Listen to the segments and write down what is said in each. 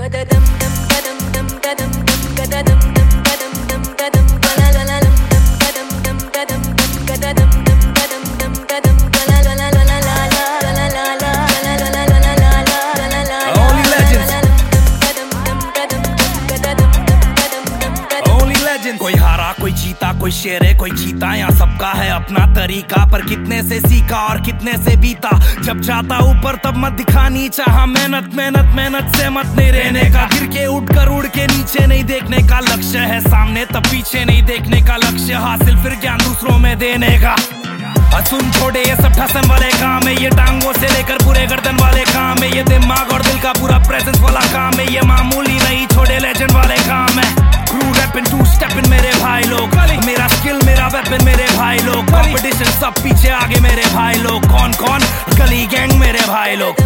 कोई हारा कोई जीता, कोई शेर है कोई चीता, यहाँ सबका है अपना तरीका। पर कितने से सीखा और कितने से बीता। जब जाता ऊपर तब मत दिखा नीचा। हाँ मेहनत मेहनत मेहनत से मत नहीं रहने का। गिर के उठ कर उड़ के नीचे नहीं देखने का। लक्ष्य है सामने तब पीछे नहीं देखने का। लक्ष्य हासिल फिर ज्ञान दूसरों में देने का। सुन छोड़े ये सब ठसन वाले काम है। ये टांगों से लेकर पूरे गर्दन वाले काम है। ये दिमाग और दिल का पूरा प्रेजेंस वाला काम है। ये मामूली नहीं छोड़े लेजेंड वाले काम है। क्रू रैपिंग टू स्टेपिंग मेरे भाई लोग। मेरा स्किल मेरा वेपन मेरे भाई लोग। कंपटीशन सब पीछे आगे मेरे भाई लोग। कौन कौन गली गैंग मेरे भाई लोग।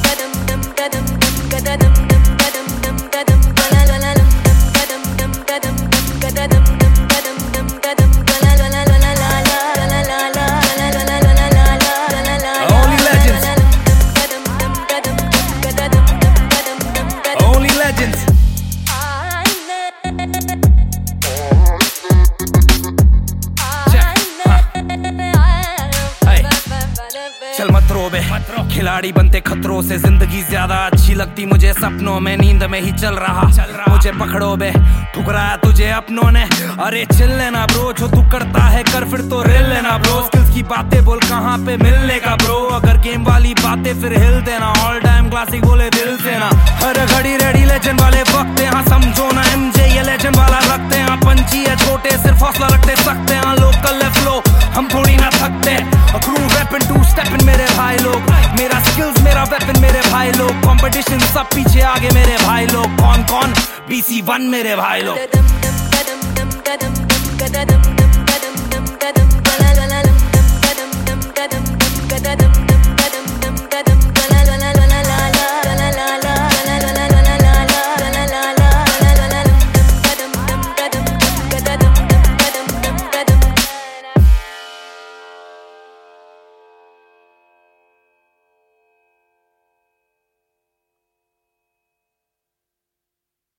चल मत रो बे, खिलाड़ी बनते खतरों से। जिंदगी ज्यादा अच्छी लगती मुझे सपनों में। नींद में ही चल रहा मुझे पकड़ो बे। ठुकराया तुझे अपनों ने। अरे चिल लेना ब्रो, जो तू करता है कर फिर तो रिल लेना ब्रो। स्किल्स की बातें बोल कहाँ पे मिलने का ब्रो। अगर गेम वाली बातें फिर हिल देना। ऑल टाइम क्लासिक बोले दिल से ना। हर घड़ी रेडी लेजेंड वाले वक्त यहाँ समझो ना। MJ ये लेजेंड वाला रखते हैं। पंची है छोटे सिर्फ हौसला रखते सकते हैं। लोकल है फ्लो हम थोड़ी ना थकते। क्रू रैपिंग टू स्टेपिंग मेरे भाई लोग। मेरा स्किल्स मेरा वेपन मेरे भाई लोग। कंपटीशन सब पीछे आगे मेरे भाई लोग। कौन कौन BC1 मेरे भाई लोग।